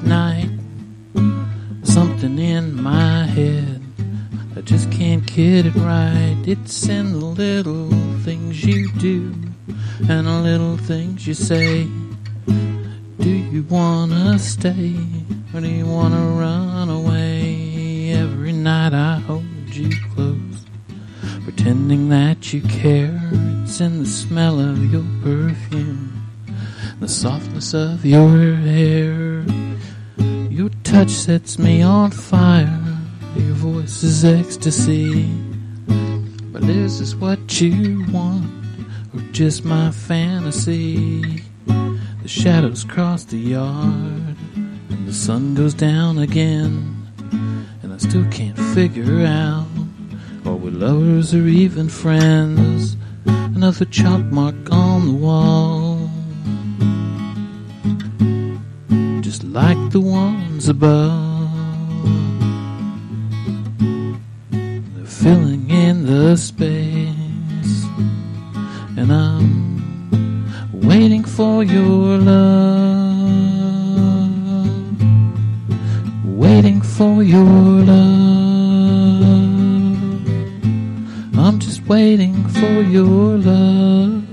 at night. Something in my head, I just can't get it right. It's in the little things you do and the little things you say. Do you wanna stay or do you wanna run away? Every night I hold you close, pretending that you care. It's in the smell of your perfume, the softness of your hair. Your touch sets me on fire, your voice is ecstasy. But is this what you want, or just my fantasy? The shadows cross the yard, and the sun goes down again, and I still can't figure out, are we lovers or even friends? Another chalk mark on the wall, just like the ones above. They're filling in the space, and I'm waiting for your love, waiting for your love. I'm just waiting for your love.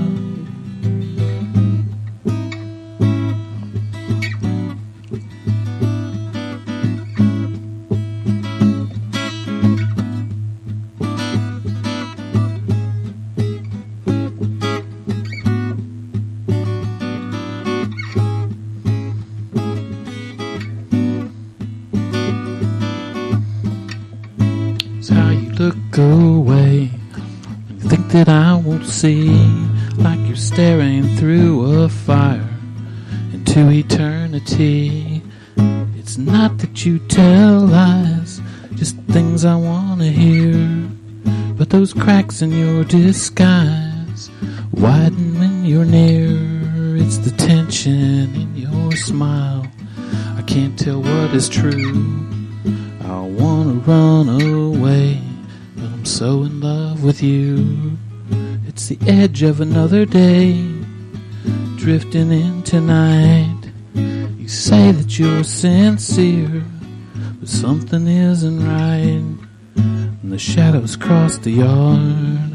Look away, you think that I won't see, like you're staring through a fire into eternity. It's not that you tell lies, just things I want to hear. But those cracks in your disguise widen when you're near. It's the tension in your smile, I can't tell what is true. I want to run away, but I'm so in love with you. It's the edge of another day, drifting into night. You say that you're sincere, but something isn't right. And the shadows cross the yard,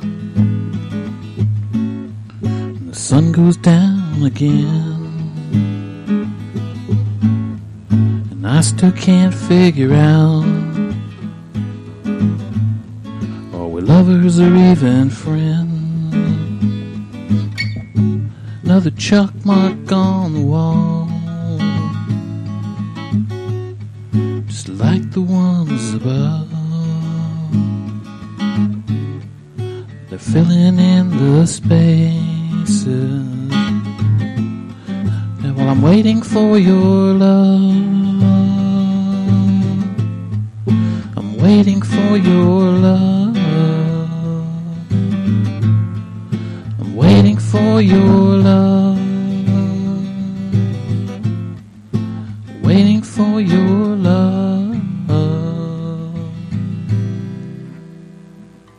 and the sun goes down again, and I still can't figure out, are we lovers or even friends? Another chalk mark on the wall, just like the ones above. They're filling in the spaces, and while I'm waiting for your love, I'm waiting for your love, I'm waiting for your love, waiting for your love.